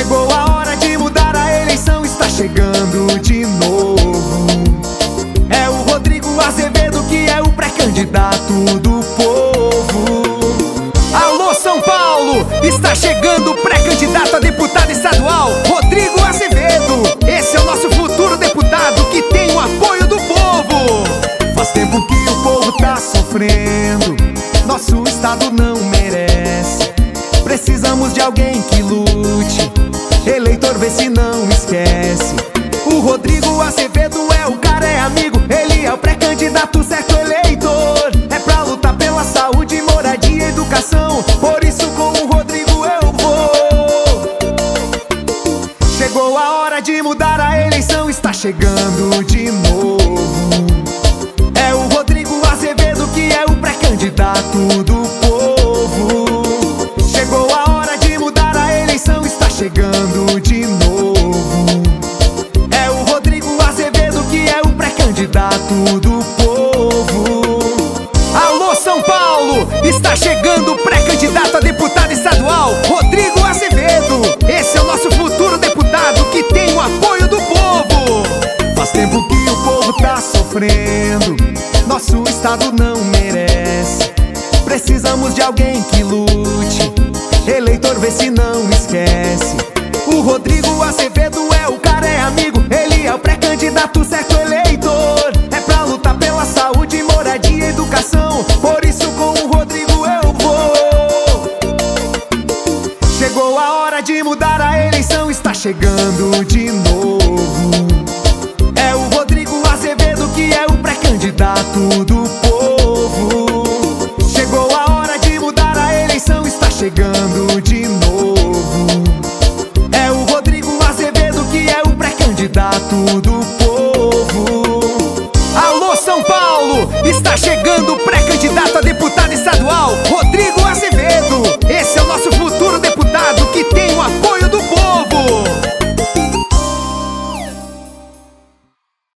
Chegou a hora de mudar, a eleição está chegando de novo. É o Rodrigo Azevedo que é o pré-candidato do povo. Alô São Paulo, está chegando o pré-candidato a deputado estadual, Rodrigo Azevedo. Esse é o nosso futuro deputado que tem o apoio do povo. Faz tempo que o povo tá sofrendo, nosso estado não merece. Precisamos de alguém que lute, eleitor vê se não esquece. O Rodrigo Azevedo é o cara, é amigo, ele é o pré-candidato certo, eleitor. É pra lutar pela saúde, moradia e educação, por isso com o Rodrigo eu vou. Chegou a hora de mudar, a eleição está chegando de novo. É o Rodrigo Azevedo que é o pré-candidato do povo. Chegou a hora de mudar, a eleição está chegando de novo. É o Rodrigo Azevedo que é o pré-candidato do povo. Alô São Paulo, está chegando o pré-candidato a deputado estadual, Rodrigo Azevedo. Esse é o nosso futuro deputado que tem o apoio do povo. Faz tempo que o povo tá sofrendo, nosso estado não merece. Precisamos de alguém que lute, eleitor vê se não esquece. O Rodrigo Azevedo é o cara, é amigo, ele é o pré-candidato certo, eleitor. É pra lutar pela saúde, moradia e educação, por isso com o Rodrigo eu vou. Chegou a hora de mudar, a eleição está chegando de novo. É o Rodrigo Azevedo que é o pré-candidato do povo. Chegou a hora de mudar, a eleição está chegando de novo. É o Rodrigo Azevedo que é o pré-candidato do povo.